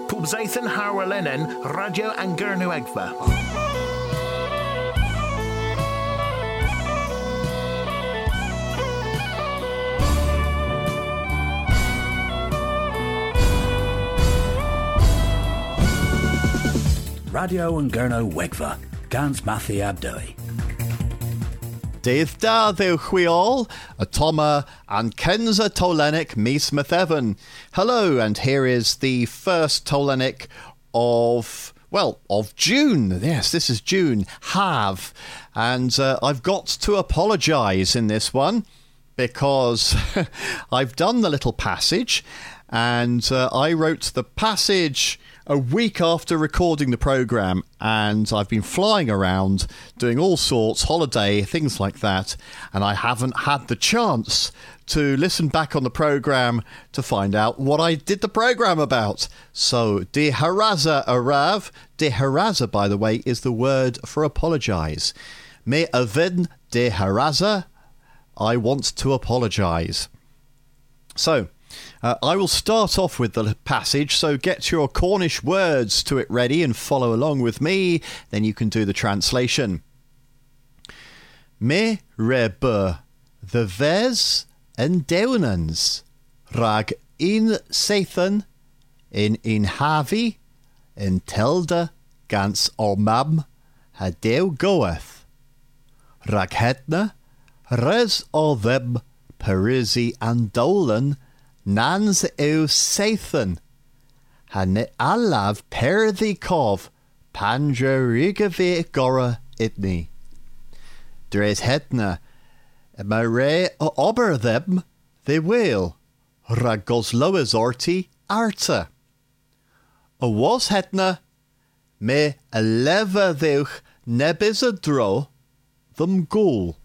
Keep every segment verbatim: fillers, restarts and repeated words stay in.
Pubzaithan Harwalenen, Radio Angernu Egva. Radio Angernu Wegva, Gans Mathi Abdoi. Dydd da ddiw chwi all, a Toma and Kenza Tolenik mis Evan. Hello, and here is the first Tolenik of, well, of June. Yes, this is June. Have. And uh, I've got to apologise in this one because I've done the little passage and uh, I wrote the passage a week after recording the programme, and I've been flying around doing all sorts, holiday, things like that, and I haven't had the chance to listen back on the programme to find out what I did the programme about. So, de haraza arav. De haraza, by the way, is the word for apologise. Me avin de haraza. I want to apologise. So, Uh, I will start off with the passage, so get your Cornish words to it ready and follow along with me, then you can do the translation. Me rebe the ves en dewnans, rag in Sathan, in in havi, in telda gans ormam, ha dew goeth. Rag hetna, res o them, perisi and dolan, Nans ew Sathan, han alav per the cov, panja rigave gora itni. Dres hetna, ma re o ober them, they will, ragos loas orti arta. O was hetna, me a leva theuch nebis a dro, them ghoul.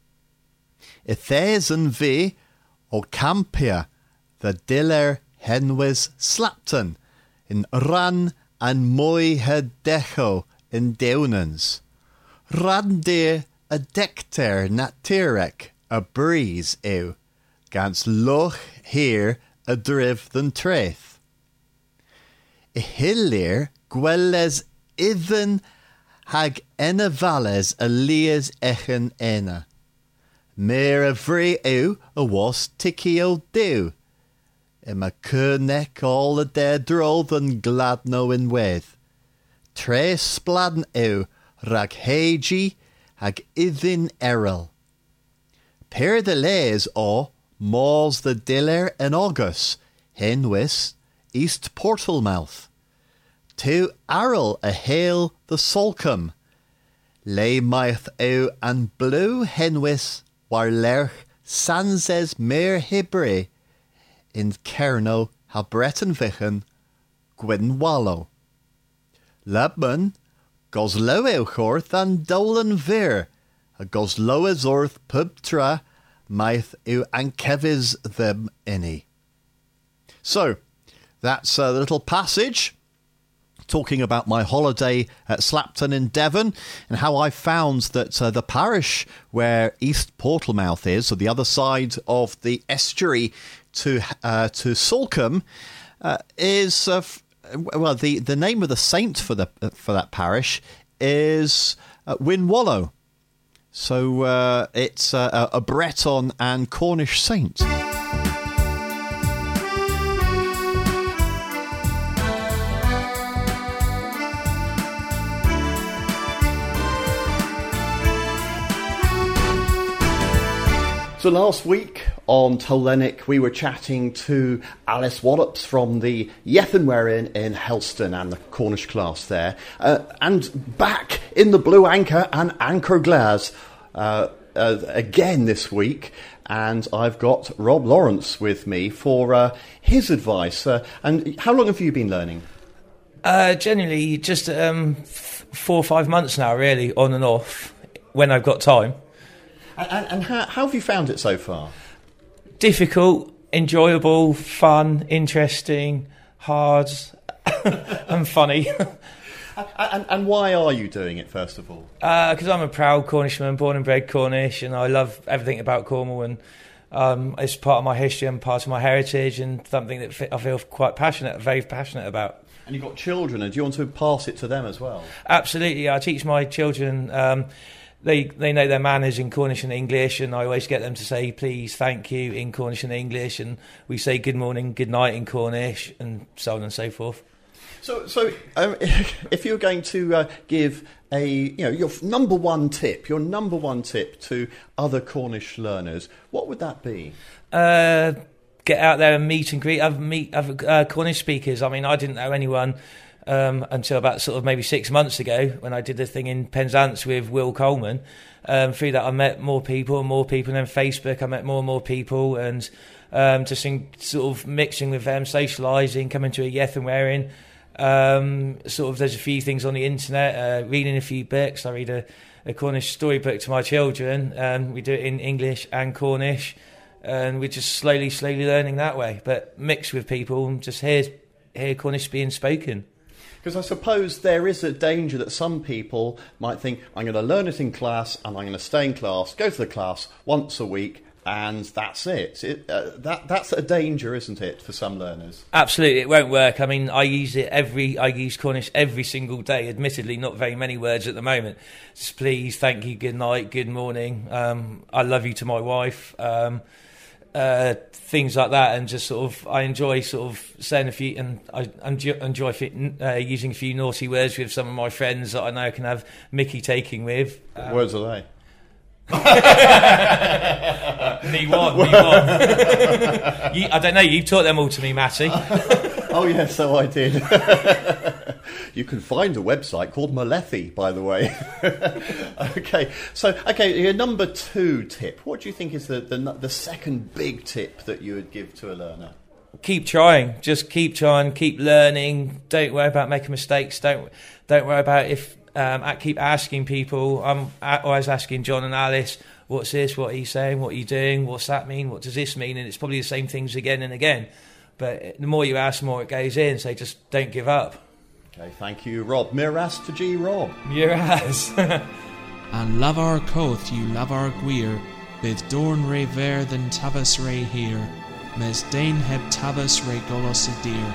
Ithazen ve, o campia, the diller henwis slapton, in ran and moi had decho in dewnans. Ran de a decter natirek, a breeze ew, gans loch here a driv than treth. I hillir gwelles ithen hag ena vales a lias echen ena. Mer a vri ew a was tiki o dew. Ima curneck all a dare droll than gladno in weth. Tre spladden ew, rag heigi, hag ithin errol. Per the lays o, mors the diller en August, henwis, east portal mouth. To arrel a hail the solcum. Lay myth ew and blue henwis, war lerch sanses mer hibre, in Kerno ha Breton vichen, Gwyn wallow. Labman, gos low euchorth and dolan vir, a gos low as orth pubtra, maith eu ankevis them any. So, that's a little passage talking about my holiday at Slapton in Devon and how I found that uh, the parish where East Portalmouth is, or the other side of the estuary to uh, to Salcombe, uh, is uh, f- well the, the name of the saint for the uh, for that parish is uh, Wyn Wallow. So uh, it's uh, a Breton and Cornish saint. So last week on Tolenik, we were chatting to Alice Wallops from the Yethenwerin in Helston and the Cornish class there. Uh, and back in the Blue Anchor and Anchor Glass uh, uh, again this week. And I've got Rob Lawrence with me for uh, his advice. Uh, and how long have you been learning? Uh, generally, just um, f- four or five months now, really, on and off, when I've got time. And, and how, how have you found it so far? Difficult, enjoyable, fun, interesting, hard, and funny. and, and why are you doing it, first of all? Because uh, I'm a proud Cornishman, born and bred Cornish, and I love everything about Cornwall. And um, it's part of my history and part of my heritage, and something that I feel quite passionate, very passionate about. And you've got children, and do you want to pass it to them as well? Absolutely. I teach my children, um, they they know their manners in Cornish and English, and I always get them to say please, thank you in Cornish and English, and we say good morning, good night in Cornish, and so on and so forth. So, so um, if you're going to uh, give a, you know, your number one tip, your number one tip to other Cornish learners, what would that be? Uh, get out there and meet and greet other, meet other uh, Cornish speakers. I mean, I didn't know anyone um, until about sort of maybe six months ago when I did the thing in Penzance with Will Coleman. Um, through that, I met more people and more people, and then Facebook, I met more and more people, and um, just in, sort of mixing with them, socialising, coming to a Yeth and wearing. Um, sort of, there's a few things on the internet, uh, reading a few books. I read a, a Cornish storybook to my children. Um, we do it in English and Cornish, and we're just slowly, slowly learning that way. But mixed with people, and just hear hear Cornish being spoken. Because I suppose there is a danger that some people might think, I'm going to learn it in class, and I'm going to stay in class, go to the class once a week, and that's it. it uh, that that's a danger, isn't it, for some learners? Absolutely, it won't work. I mean, I use it every. I use Cornish every single day. Admittedly, not very many words at the moment. Just please, thank you, good night, good morning. Um, I love you to my wife. Um, uh, things like that, and just sort of, I enjoy sort of saying a few, and I enjoy, enjoy uh, using a few naughty words with some of my friends that I know I can have Mickey taking with. What um, words are they? me one, me one. you, I don't know, you taught them all to me, Matty. Oh, yes, so I did. You can find a website called Malethi, by the way. Okay, so, okay, your number two tip. What do you think is the, the, the second big tip that you would give to a learner? Keep trying. Just keep trying, keep learning. Don't worry about making mistakes. Don't, don't worry about if... Um, I keep asking people. I'm always asking John and Alice, what's this, what are you saying, what are you doing, what's that mean, what does this mean? And it's probably the same things again and again. But the more you ask, the more it goes in, so just don't give up. Okay, thank you, Rob. Miras to G, Rob. Miras. And love our coth, you love our gwir, bid dorn re ver than tabas re here, mes dain heb tabas re golos a dear.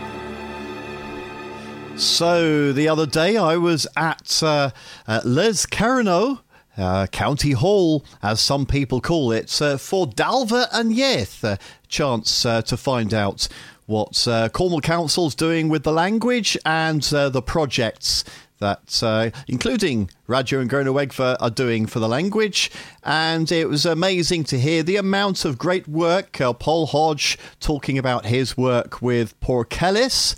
So the other day I was at, uh, at Les Carano, uh, County Hall, as some people call it, uh, for Dalva and Yeth, a chance uh, to find out what uh, Cornwall Council's doing with the language and uh, the projects that, uh, including Radio and Gernowegva, are doing for the language. And it was amazing to hear the amount of great work. Uh, Paul Hodge talking about his work with Porkellis.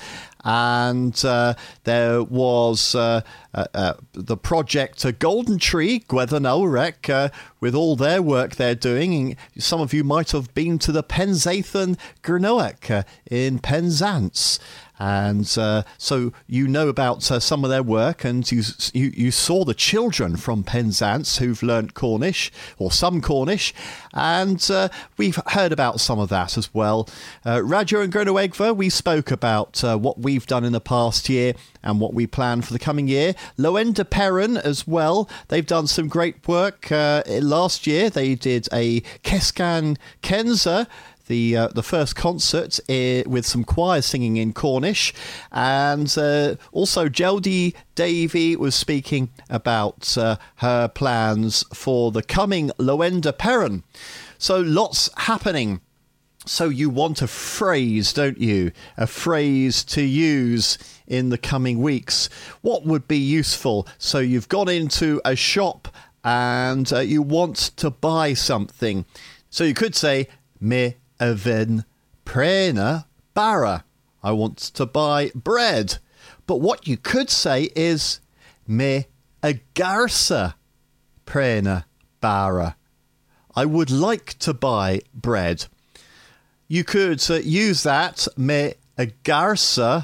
And uh, there was uh, uh, uh, the project uh, Golden Tree, Gwethan Ulrich, uh, with all their work they're doing. Some of you might have been to the Penzathan Gernoweg uh, in Penzance. And uh, so you know about uh, some of their work, and you, you you saw the children from Penzance who've learnt Cornish, or some Cornish, and uh, we've heard about some of that as well. Uh, Radio and Gernowegva, we spoke about uh, what we've done in the past year and what we plan for the coming year. Loenda Perrin as well, they've done some great work. Uh, last year they did a Keskan Kenza, the uh, the first concert uh, with some choir singing in Cornish, and uh, also Geldy Davey was speaking about uh, her plans for the coming Loenda Perrin. So lots happening. So you want a phrase, don't you? A phrase to use in the coming weeks. What would be useful? So you've gone into a shop and uh, you want to buy something. So you could say, me Evin prena bara. I want to buy bread. But what you could say is me agarsa prena bara. I would like to buy bread. You could uh, use that me agarsa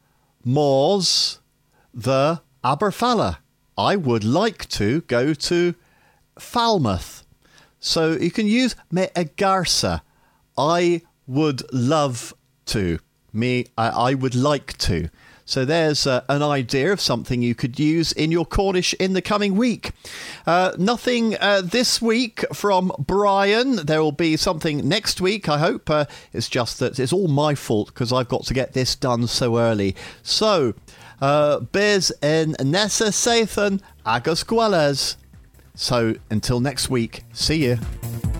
mors the Aberfala. I would like to go to Falmouth. So you can use me agarsa. I would love to. Me, I, I would like to. So there's uh, an idea of something you could use in your Cornish in the coming week. Uh, nothing uh, this week from Brian. There will be something next week, I hope. Uh, it's just that it's all my fault because I've got to get this done so early. So, uh, Biz in Nessa Sathan Agus Gwelles. So until next week, see you.